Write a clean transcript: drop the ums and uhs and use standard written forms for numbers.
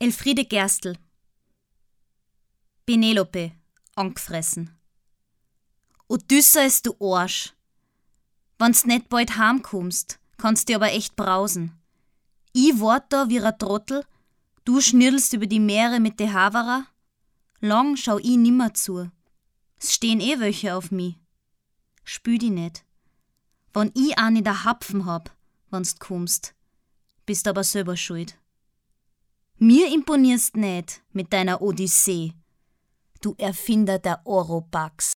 Elfriede Gerstl. Penelope, angefressen. Odysseus, du Arsch. Wenn's nicht bald heimkommst, kannst dir aber echt brausen. Ich wart da wie ein Trottel, du schnirdelst über die Meere mit de Havara. Lang schau ich nimmer zu. Es stehen welche auf mich. Spül die nicht. Wenn ich einen in der Hapfen hab, wenn's kommst, bist aber selber schuld. Mir imponierst nicht mit deiner Odyssee, du Erfinder der Oropax.